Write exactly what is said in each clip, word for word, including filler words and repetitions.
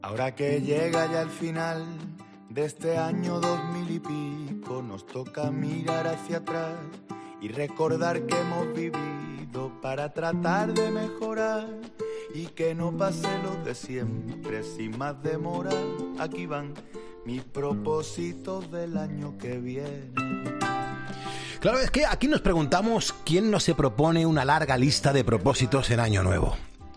Ahora que llega ya el final de este año dos mil y pico, nos toca mirar hacia atrás y recordar que hemos vivido para tratar de mejorar y que no pase lo de siempre sin más demora. Aquí van mis propósitos del año que viene. Claro, es que aquí nos preguntamos quién no se propone una larga lista de propósitos en Año Nuevo.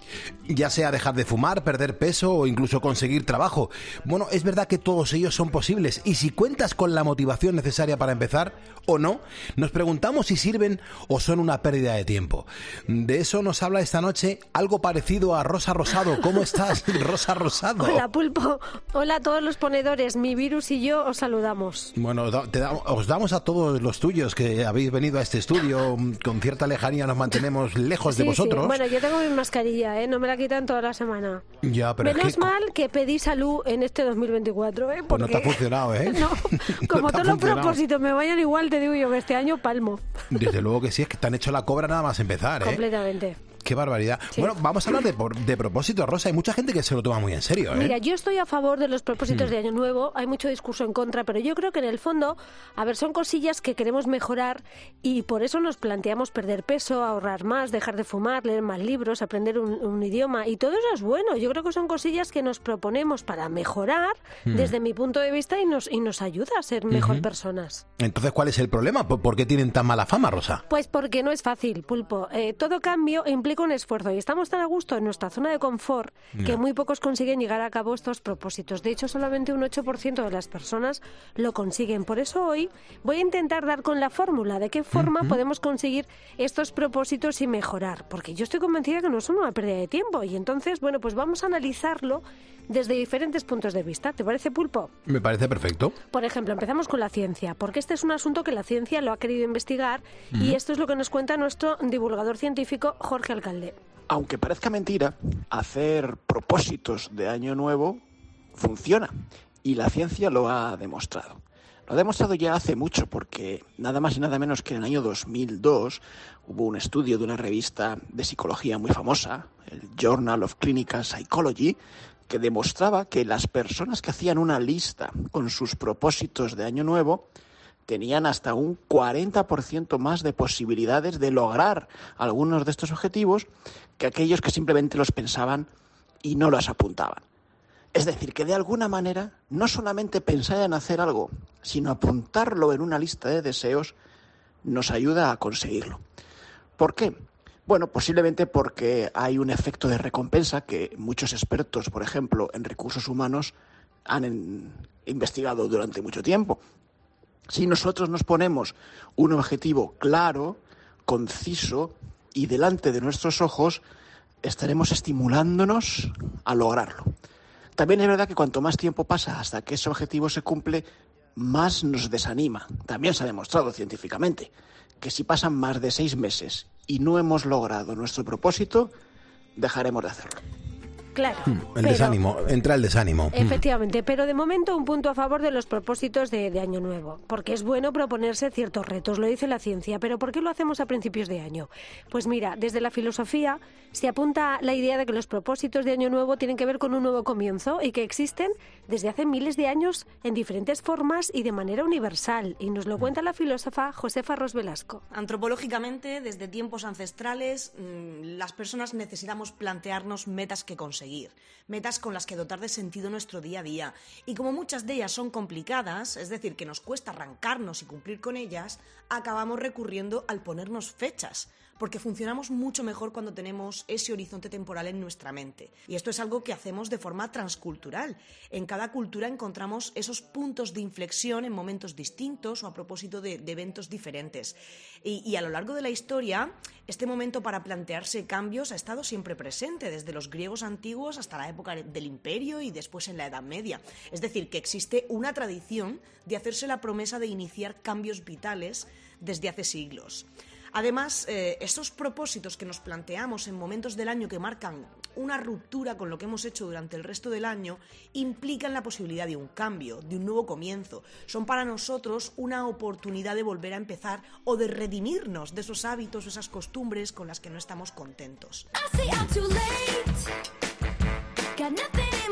Ya sea dejar de fumar, perder peso o incluso conseguir trabajo. Bueno, es verdad que todos ellos son posibles y si cuentas con la motivación necesaria para empezar o no, nos preguntamos si sirven o son una pérdida de tiempo. De eso nos habla esta noche algo parecido a Rosa Rosado. ¿Cómo estás, Rosa Rosado? Hola, Pulpo. Hola a todos los ponedores. Mi virus y yo os saludamos. Bueno, te da, os damos a todos los tuyos que habéis venido a este estudio. Con cierta lejanía nos mantenemos lejos sí, de vosotros. Sí. Bueno, yo tengo mi mascarilla, ¿eh? No me la quitan toda la semana. Ya, pero Menos es que... mal que pedí salud en este dos mil veinticuatro, ¿eh? Pues no te ha funcionado, ¿eh? No, como no todos los propósitos me vayan igual, te digo yo que este año palmo. Desde luego que sí, es que te han hecho la cobra nada más empezar, ¿eh? Completamente. Qué barbaridad. Sí. Bueno, vamos a hablar de, de propósitos, Rosa. Hay mucha gente que se lo toma muy en serio, ¿eh? Mira, yo estoy a favor de los propósitos hmm. de Año Nuevo. Hay mucho discurso en contra, pero yo creo que en el fondo, a ver, son cosillas que queremos mejorar y por eso nos planteamos perder peso, ahorrar más, dejar de fumar, leer más libros, aprender un, un idioma y todo eso es bueno. Yo creo que son cosillas que nos proponemos para mejorar hmm. desde mi punto de vista y nos, y nos ayuda a ser mejor uh-huh. personas. Entonces, ¿cuál es el problema? ¿Por qué tienen tan mala fama, Rosa? Pues porque no es fácil, Pulpo. Eh, todo cambio implica un esfuerzo y estamos tan a gusto en nuestra zona de confort no. que muy pocos consiguen llegar a cabo estos propósitos. De hecho, solamente un ocho por ciento de las personas lo consiguen. Por eso hoy voy a intentar dar con la fórmula de qué forma uh-huh. podemos conseguir estos propósitos y mejorar. Porque yo estoy convencida que no son una pérdida de tiempo. Y entonces, bueno, pues vamos a analizarlo desde diferentes puntos de vista. ¿Te parece, Pulpo? Me parece perfecto. Por ejemplo, empezamos con la ciencia, porque este es un asunto que la ciencia lo ha querido investigar uh-huh. y esto es lo que nos cuenta nuestro divulgador científico Jorge Alcalde. Aunque parezca mentira, hacer propósitos de Año Nuevo funciona y la ciencia lo ha demostrado. Lo ha demostrado ya hace mucho porque nada más y nada menos que en el año dos mil dos hubo un estudio de una revista de psicología muy famosa, el Journal of Clinical Psychology, que demostraba que las personas que hacían una lista con sus propósitos de Año Nuevo tenían hasta un cuarenta por ciento más de posibilidades de lograr algunos de estos objetivos que aquellos que simplemente los pensaban y no los apuntaban. Es decir, que de alguna manera no solamente pensar en hacer algo, sino apuntarlo en una lista de deseos nos ayuda a conseguirlo. ¿Por qué? Bueno, posiblemente porque hay un efecto de recompensa que muchos expertos, por ejemplo, en recursos humanos, han en, investigado durante mucho tiempo. Si nosotros nos ponemos un objetivo claro, conciso y delante de nuestros ojos, estaremos estimulándonos a lograrlo. También es verdad que cuanto más tiempo pasa hasta que ese objetivo se cumple, más nos desanima. También se ha demostrado científicamente que si pasan más de seis meses y no hemos logrado nuestro propósito, dejaremos de hacerlo. Claro. El pero, desánimo, entra el desánimo. Efectivamente, pero de momento un punto a favor de los propósitos de, de Año Nuevo, porque es bueno proponerse ciertos retos, lo dice la ciencia, pero ¿por qué lo hacemos a principios de año? Pues mira, desde la filosofía se apunta la idea de que los propósitos de Año Nuevo tienen que ver con un nuevo comienzo y que existen desde hace miles de años en diferentes formas y de manera universal, y nos lo cuenta la filósofa Josefa Ros Velasco. Antropológicamente, desde tiempos ancestrales, las personas necesitamos plantearnos metas que conseguir. Metas con las que dotar de sentido nuestro día a día. Y como muchas de ellas son complicadas, es decir, que nos cuesta arrancarnos y cumplir con ellas, acabamos recurriendo al ponernos fechas, porque funcionamos mucho mejor cuando tenemos ese horizonte temporal en nuestra mente. Y esto es algo que hacemos de forma transcultural. En cada cultura encontramos esos puntos de inflexión en momentos distintos o a propósito de, de eventos diferentes. Y, y a lo largo de la historia, este momento para plantearse cambios ha estado siempre presente, desde los griegos antiguos hasta la época del Imperio y después en la Edad Media. Es decir, que existe una tradición de hacerse la promesa de iniciar cambios vitales desde hace siglos. Además, eh, esos propósitos que nos planteamos en momentos del año que marcan una ruptura con lo que hemos hecho durante el resto del año implican la posibilidad de un cambio, de un nuevo comienzo. Son para nosotros una oportunidad de volver a empezar o de redimirnos de esos hábitos o esas costumbres con las que no estamos contentos. I say I'm too late. Got nothing in my brain.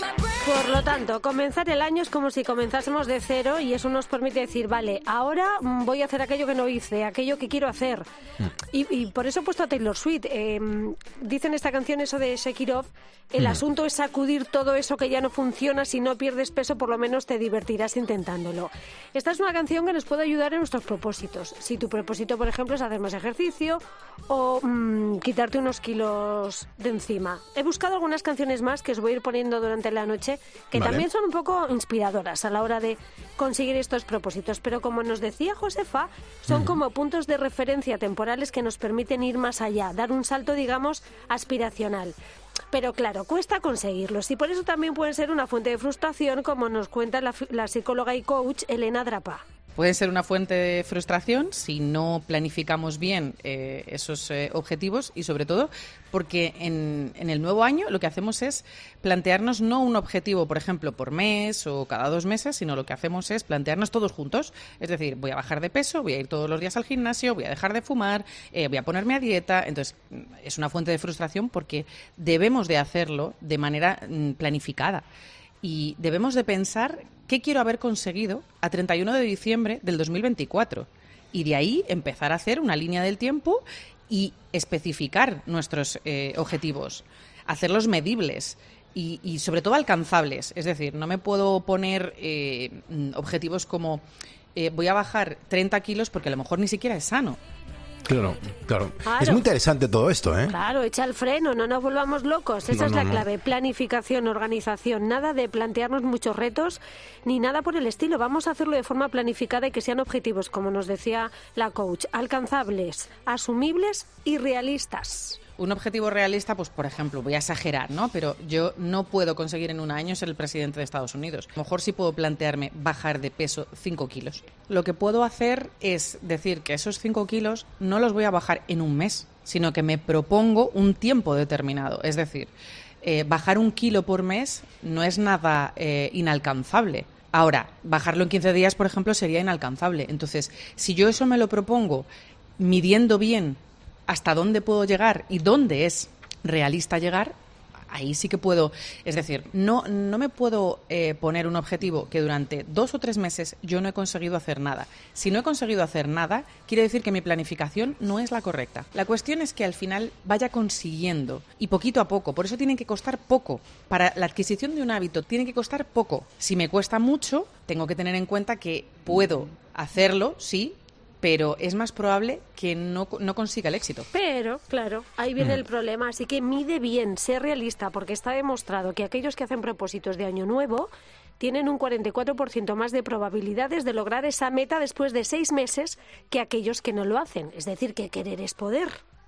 Por lo tanto, comenzar el año es como si comenzásemos de cero y eso nos permite decir, vale, ahora voy a hacer aquello que no hice, aquello que quiero hacer. Mm. Y, y por eso he puesto a Taylor Swift. Eh, dice en esta canción eso de Shake It Off, el mm. asunto es sacudir todo eso que ya no funciona. Si no pierdes peso, por lo menos te divertirás intentándolo. Esta es una canción que nos puede ayudar en nuestros propósitos. Si tu propósito, por ejemplo, es hacer más ejercicio o mmm, quitarte unos kilos de encima. He buscado algunas canciones más que os voy a ir poniendo durante la noche que vale. también son un poco inspiradoras a la hora de conseguir estos propósitos, pero como nos decía Josefa, son mm. como puntos de referencia temporales que nos permiten ir más allá, dar un salto, digamos, aspiracional. Pero claro, cuesta conseguirlos y por eso también pueden ser una fuente de frustración, como nos cuenta la, la psicóloga y coach Elena Drapa. Pueden ser una fuente de frustración si no planificamos bien eh, esos eh, objetivos y sobre todo porque en, en el nuevo año lo que hacemos es plantearnos no un objetivo, por ejemplo, por mes o cada dos meses, sino lo que hacemos es plantearnos todos juntos. Es decir, voy a bajar de peso, voy a ir todos los días al gimnasio, voy a dejar de fumar, eh, voy a ponerme a dieta. Entonces, es una fuente de frustración porque debemos de hacerlo de manera mm, planificada. Y debemos de pensar qué quiero haber conseguido a treinta y uno de diciembre del dos mil veinticuatro. Y de ahí empezar a hacer una línea del tiempo y especificar nuestros eh, objetivos, hacerlos medibles y, y sobre todo alcanzables. Es decir, no me puedo poner eh, objetivos como eh, voy a bajar treinta kilos porque a lo mejor ni siquiera es sano. Claro, claro, claro. Es muy interesante todo esto, ¿eh? Claro, echa el freno, no nos volvamos locos. Esa no, es la no, clave. No. Planificación, organización. Nada de plantearnos muchos retos ni nada por el estilo. Vamos a hacerlo de forma planificada y que sean objetivos, como nos decía la coach, alcanzables, asumibles y realistas. Un objetivo realista, pues por ejemplo, voy a exagerar, ¿no? Pero yo no puedo conseguir en un año ser el presidente de Estados Unidos. A lo mejor sí puedo plantearme bajar de peso cinco kilos. Lo que puedo hacer es decir que esos cinco kilos no los voy a bajar en un mes, sino que me propongo un tiempo determinado. Es decir, eh, bajar un kilo por mes no es nada eh, inalcanzable. Ahora, bajarlo en quince días, por ejemplo, sería inalcanzable. Entonces, si yo eso me lo propongo midiendo bien hasta dónde puedo llegar y dónde es realista llegar, ahí sí que puedo. Es decir, no, no me puedo eh, poner un objetivo que durante dos o tres meses yo no he conseguido hacer nada. Si no he conseguido hacer nada, quiere decir que mi planificación no es la correcta. La cuestión es que al final vaya consiguiendo y poquito a poco. Por eso tiene que costar poco. Para la adquisición de un hábito tiene que costar poco. Si me cuesta mucho, tengo que tener en cuenta que puedo hacerlo, sí, pero es más probable que no, no consiga el éxito. Pero, claro, ahí viene mm. el problema. Así que mide bien, sé realista, porque está demostrado que aquellos que hacen propósitos de año nuevo tienen un cuarenta y cuatro por ciento más de probabilidades de lograr esa meta después de seis meses que aquellos que no lo hacen. Es decir, que querer es poder.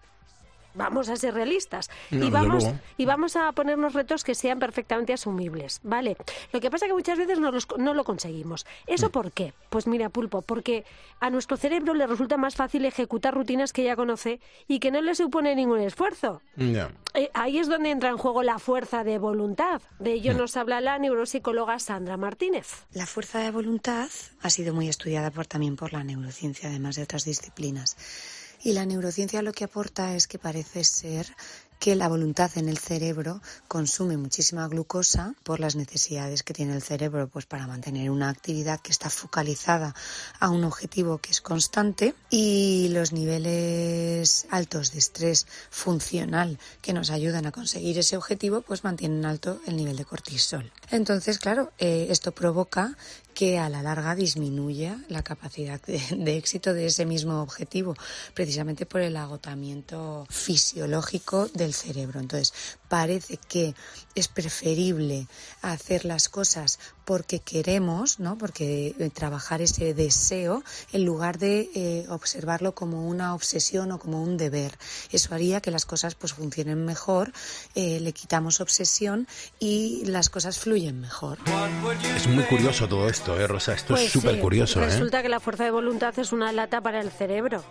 Vamos a ser realistas no, y vamos y vamos a ponernos retos que sean perfectamente asumibles, ¿vale? Lo que pasa es que muchas veces no, los, no lo conseguimos. ¿Eso por qué? Pues mira, Pulpo, porque a nuestro cerebro le resulta más fácil ejecutar rutinas que ya conoce y que no le supone ningún esfuerzo. Yeah. Eh, ahí es donde entra en juego la fuerza de voluntad. De ello yeah. nos habla la neuropsicóloga Sandra Martínez. La fuerza de voluntad ha sido muy estudiada por, también por la neurociencia, además de otras disciplinas. Y la neurociencia lo que aporta es que parece ser que la voluntad en el cerebro consume muchísima glucosa por las necesidades que tiene el cerebro, pues para mantener una actividad que está focalizada a un objetivo que es constante, y los niveles altos de estrés funcional que nos ayudan a conseguir ese objetivo pues mantienen alto el nivel de cortisol. Entonces, claro, eh, esto provoca que a la larga disminuya la capacidad de, de éxito de ese mismo objetivo, precisamente por el agotamiento fisiológico del cerebro. Entonces, parece que es preferible hacer las cosas porque queremos, ¿no? Porque trabajar ese deseo en lugar de eh, observarlo como una obsesión o como un deber. Eso haría que las cosas pues funcionen mejor, eh, le quitamos obsesión y las cosas fluyen mejor. Es muy curioso todo esto, ¿eh, Rosa? Esto pues es súper sí, curioso, ¿eh? Resulta que la fuerza de voluntad es una lata para el cerebro.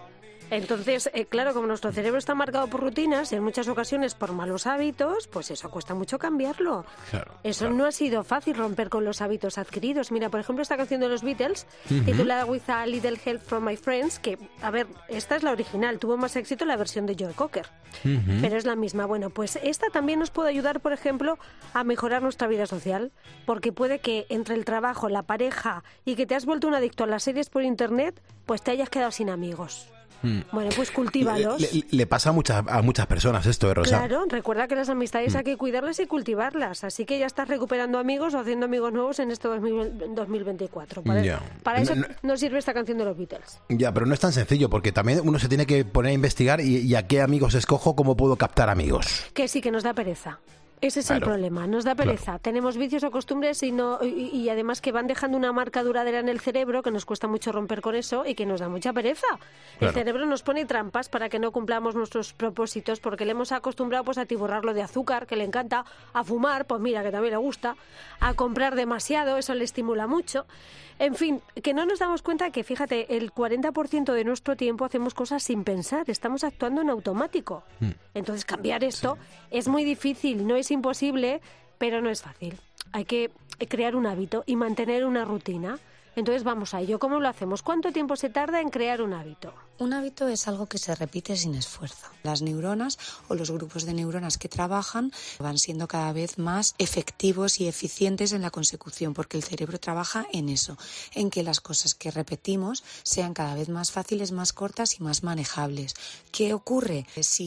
Entonces, eh, claro, como nuestro cerebro está marcado por rutinas, en muchas ocasiones por malos hábitos, pues eso cuesta mucho cambiarlo. Claro, eso claro. no ha sido fácil romper con los hábitos adquiridos. Mira, por ejemplo, esta canción de los Beatles, uh-huh. titulada With a Little Help from My Friends, que, a ver, esta es la original, tuvo más éxito la versión de Joe Cocker, uh-huh. pero es la misma. Bueno, pues esta también nos puede ayudar, por ejemplo, a mejorar nuestra vida social, porque puede que entre el trabajo, la pareja y que te has vuelto un adicto a las series por internet, pues te hayas quedado sin amigos. Bueno, pues cultívalos. Le, le, le pasa a muchas, a muchas personas esto, ¿eh, Rosa? Claro, recuerda que las amistades mm. hay que cuidarlas y cultivarlas. Así que ya estás recuperando amigos o haciendo amigos nuevos en este dos mil veinticuatro. Para, yeah. para eso no, no, nos sirve esta canción de los Beatles. Ya, pero no es tan sencillo, porque también uno se tiene que poner a investigar y, y a qué amigos escojo, cómo puedo captar amigos. Que sí, que nos da pereza. Ese es claro. el problema, nos da pereza. Claro. Tenemos vicios o costumbres y, no, y, y además que van dejando una marca duradera en el cerebro que nos cuesta mucho romper con eso y que nos da mucha pereza. Claro. El cerebro nos pone trampas para que no cumplamos nuestros propósitos porque le hemos acostumbrado pues, a atiborrarlo de azúcar, que le encanta, a fumar, pues mira, que también le gusta, a comprar demasiado, eso le estimula mucho. En fin, que no nos damos cuenta que, fíjate, el cuarenta por ciento de nuestro tiempo hacemos cosas sin pensar, estamos actuando en automático. Mm. Entonces, cambiar esto sí. es muy difícil, no es imposible, pero no es fácil. Hay que crear un hábito y mantener una rutina. Entonces, vamos a ello. ¿Cómo lo hacemos? ¿Cuánto tiempo se tarda en crear un hábito? Un hábito es algo que se repite sin esfuerzo. Las neuronas o los grupos de neuronas que trabajan van siendo cada vez más efectivos y eficientes en la consecución, porque el cerebro trabaja en eso, en que las cosas que repetimos sean cada vez más fáciles, más cortas y más manejables. ¿Qué ocurre?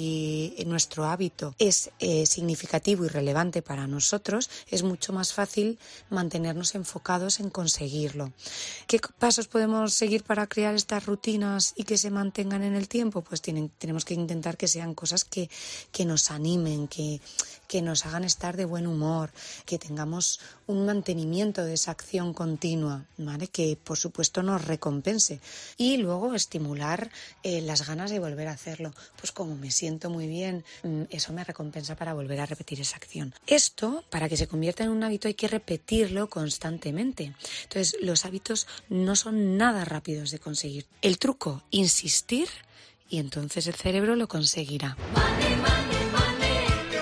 Si nuestro hábito es eh, significativo y relevante para nosotros, es mucho más fácil mantenernos enfocados en conseguirlo. ¿Qué pasos podemos seguir para crear estas rutinas y que se mantengan en el tiempo? Pues tienen, tenemos que intentar que sean cosas que, que nos animen, que, que nos hagan estar de buen humor, que tengamos un mantenimiento de esa acción continua, ¿vale? Que por supuesto nos recompense. Y luego estimular eh, las ganas de volver a hacerlo. Pues como me siento muy bien, eso me recompensa para volver a repetir esa acción. Esto, para que se convierta en un hábito, hay que repetirlo constantemente. Entonces, los hábitos no son nada rápidos de conseguir. El truco, insistir, y entonces el cerebro lo conseguirá. Money, money, money.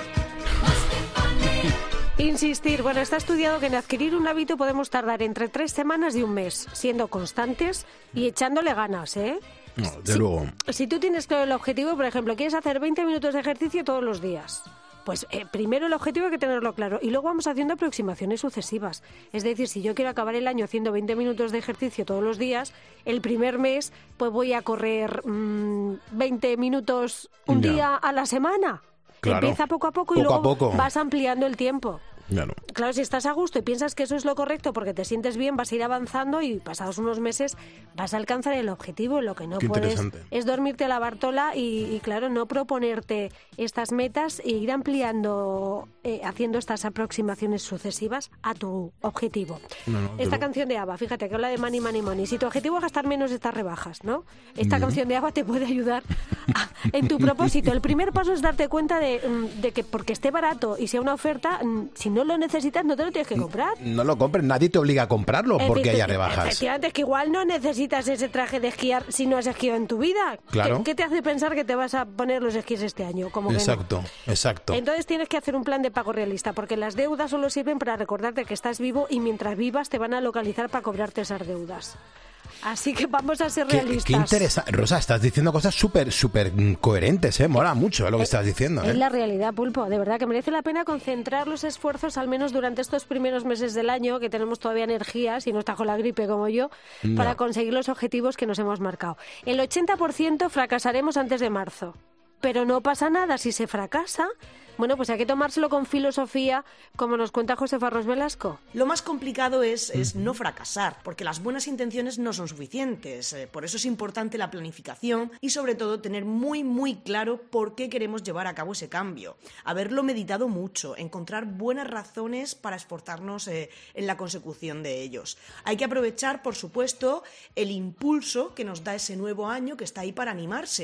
Insistir. Bueno, está estudiado que en adquirir un hábito podemos tardar entre tres semanas y un mes, siendo constantes y echándole ganas, ¿eh? No, de si, luego. Si tú tienes claro el objetivo, por ejemplo, quieres hacer veinte minutos de ejercicio todos los días, pues eh, primero el objetivo hay que tenerlo claro y luego vamos haciendo aproximaciones sucesivas. Es decir, si yo quiero acabar el año haciendo veinte minutos de ejercicio todos los días, el primer mes pues voy a correr mmm, veinte minutos un ya. día a la semana. Claro. Empieza poco a poco y poco luego a poco. vas ampliando el tiempo. Claro. Claro, si estás a gusto y piensas que eso es lo correcto porque te sientes bien, vas a ir avanzando y pasados unos meses vas a alcanzar el objetivo. Lo que no Qué puedes es dormirte a la Bartola y, y, claro, no proponerte estas metas e ir ampliando, eh, haciendo estas aproximaciones sucesivas a tu objetivo. No, no, Esta canción de ABBA, fíjate que habla de money, money, money. Si tu objetivo es gastar menos, estas rebajas, ¿no? Esta Bien. canción de ABBA te puede ayudar a, en tu propósito. El primer paso es darte cuenta de, de que porque esté barato y sea una oferta, si no lo necesitas, no te lo tienes que comprar. No lo compres, nadie te obliga a comprarlo porque haya rebajas. Efectivamente, es que igual no necesitas ese traje de esquiar si no has esquiado en tu vida. Claro. ¿Qué, qué te hace pensar que te vas a poner los esquís este año? Como que exacto, no. exacto. Entonces tienes que hacer un plan de pago realista, porque las deudas solo sirven para recordarte que estás vivo y mientras vivas te van a localizar para cobrarte esas deudas. Así que vamos a ser realistas. Qué, qué interesante. Rosa, estás diciendo cosas súper, súper coherentes, ¿eh? Mola mucho lo que es, estás diciendo. ¿eh? Es la realidad, Pulpo. De verdad que merece la pena concentrar los esfuerzos, al menos durante estos primeros meses del año, que tenemos todavía energías y no está con la gripe como yo, no. para conseguir los objetivos que nos hemos marcado. El ochenta por ciento fracasaremos antes de marzo. Pero no pasa nada si se fracasa. Bueno, pues hay que tomárselo con filosofía, como nos cuenta José Farros Velasco. Lo más complicado es, es no fracasar, porque las buenas intenciones no son suficientes. Eh, por eso es importante la planificación y, sobre todo, tener muy, muy claro por qué queremos llevar a cabo ese cambio. Haberlo meditado mucho, encontrar buenas razones para esforzarnos eh, en la consecución de ellos. Hay que aprovechar, por supuesto, el impulso que nos da ese nuevo año que está ahí para animarse.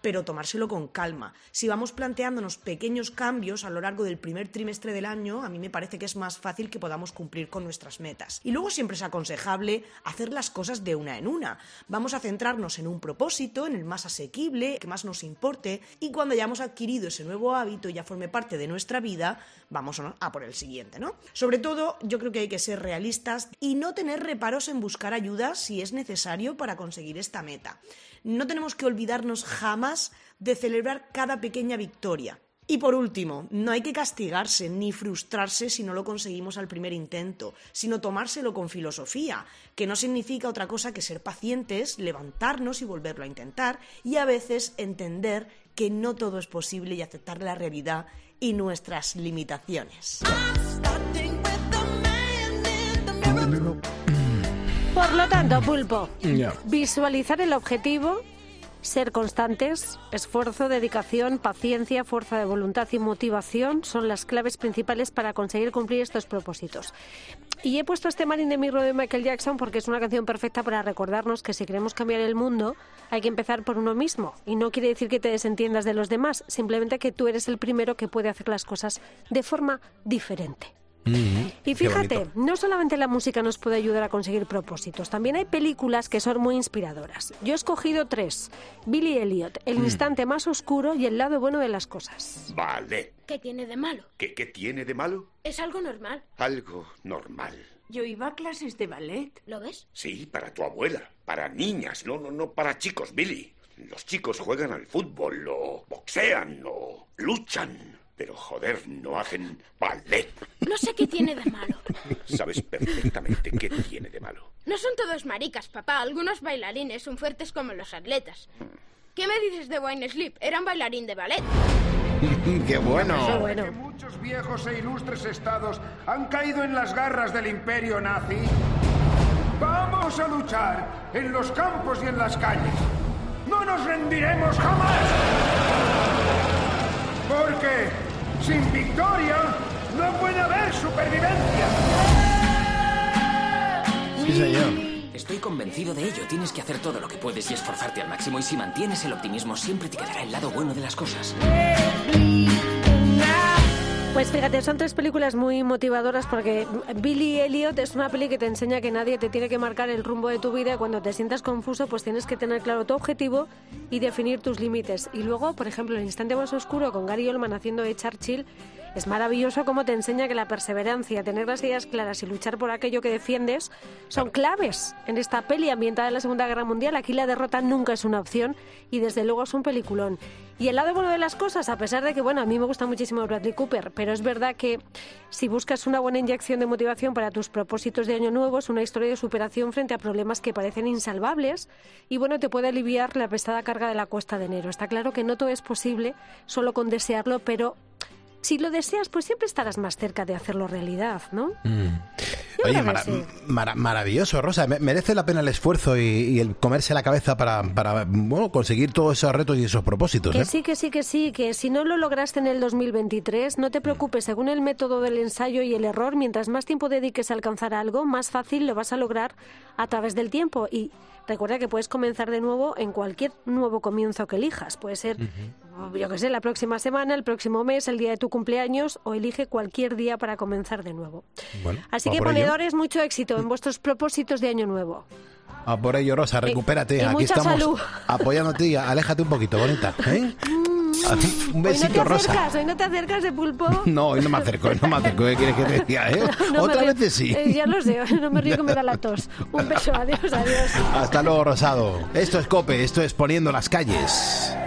pero tomárselo con calma. Si vamos planteándonos pequeños cambios a lo largo del primer trimestre del año, a mí me parece que es más fácil que podamos cumplir con nuestras metas. Y luego siempre es aconsejable hacer las cosas de una en una. Vamos a centrarnos en un propósito, en el más asequible, que más nos importe, y cuando hayamos adquirido ese nuevo hábito y ya forme parte de nuestra vida, vamos a por el siguiente, ¿no? Sobre todo, yo creo que hay que ser realistas y no tener reparos en buscar ayuda si es necesario para conseguir esta meta. No tenemos que olvidarnos jamás de celebrar cada pequeña victoria. Y por último, no hay que castigarse ni frustrarse si no lo conseguimos al primer intento, sino tomárselo con filosofía, que no significa otra cosa que ser pacientes, levantarnos y volverlo a intentar, y a veces entender que no todo es posible y aceptar la realidad y nuestras limitaciones. Por lo tanto, Pulpo, Yeah. visualizar el objetivo, ser constantes, esfuerzo, dedicación, paciencia, fuerza de voluntad y motivación son las claves principales para conseguir cumplir estos propósitos. Y he puesto este Man in the Mirror de Michael Jackson porque es una canción perfecta para recordarnos que si queremos cambiar el mundo hay que empezar por uno mismo. Y no quiere decir que te desentiendas de los demás, simplemente que tú eres el primero que puede hacer las cosas de forma diferente. Mm-hmm. Y fíjate, no solamente la música nos puede ayudar a conseguir propósitos, también hay películas que son muy inspiradoras. Yo he escogido tres: Billy Elliot, El Mm. instante más oscuro y El lado bueno de las cosas. Vale. ¿Qué tiene de malo? ¿Qué, qué tiene de malo? Es algo normal. Algo normal. Yo iba a clases de ballet. ¿Lo ves? Sí, para tu abuela. Para niñas, no, no, no para chicos, Billy. Los chicos juegan al fútbol, o boxean, o luchan. Pero, joder, no hacen ballet. No sé qué tiene de malo. Sabes perfectamente qué tiene de malo. No son todos maricas, papá. Algunos bailarines son fuertes como los atletas. ¿Qué me dices de Wayne Sleep? Era un bailarín de ballet. ¡Qué bueno! Qué bueno. Que muchos viejos e ilustres estados han caído en las garras del imperio nazi. Vamos a luchar en los campos y en las calles. ¡No nos rendiremos jamás! Porque sin victoria no puede haber supervivencia. Sí, señor. Estoy convencido de ello. Tienes que hacer todo lo que puedes y esforzarte al máximo. Y si mantienes el optimismo, siempre te quedará el lado bueno de las cosas. Pues fíjate, son tres películas muy motivadoras porque Billy Elliot es una peli que te enseña que nadie te tiene que marcar el rumbo de tu vida y cuando te sientas confuso pues tienes que tener claro tu objetivo y definir tus límites. Y luego, por ejemplo, El instante más oscuro con Gary Oldman haciendo de Churchill es maravilloso como te enseña que la perseverancia, tener las ideas claras y luchar por aquello que defiendes son claves. En esta peli ambientada en la Segunda Guerra Mundial, aquí la derrota nunca es una opción y desde luego es un peliculón. Y el lado bueno de las cosas, a pesar de que, bueno, a mí me gusta muchísimo Bradley Cooper, pero es verdad que si buscas una buena inyección de motivación para tus propósitos de año nuevo, es una historia de superación frente a problemas que parecen insalvables y, bueno, te puede aliviar la pesada carga de la cuesta de enero. Está claro que no todo es posible solo con desearlo, pero si lo deseas, pues siempre estarás más cerca de hacerlo realidad, ¿no? Mm. Yo Oye, creo que mara- sí. mara- maravilloso, Rosa. Me- merece la pena el esfuerzo y, y el comerse la cabeza para, para bueno, conseguir todos esos retos y esos propósitos. Que ¿eh? sí, que sí, que sí, que si no lo lograste en el dos mil veintitrés, no te preocupes, según el método del ensayo y el error, mientras más tiempo dediques a alcanzar algo, más fácil lo vas a lograr a través del tiempo. Y recuerda que puedes comenzar de nuevo en cualquier nuevo comienzo que elijas. Puede ser, yo qué sé, la próxima semana, el próximo mes, el día de tu cumpleaños, o elige cualquier día para comenzar de nuevo. Bueno, Así va que, por ello. ponedores, mucho éxito en vuestros propósitos de año nuevo. A por ello, Rosa, recupérate. y Aquí mucha estamos salud. apoyándote y aléjate un poquito, bonita. ¿eh? Un Hoy no te besito, Rosa. acercas, hoy no te acercas de Pulpo. No, hoy no me acerco, hoy no me acerco. ¿Qué quieres que te diga, eh? No me Otras río. veces sí. Eh, ya lo sé, no me río que me da la tos. Un beso, adiós, adiós. Hasta luego, Rosado. Esto es COPE, esto es Poniendo las Calles.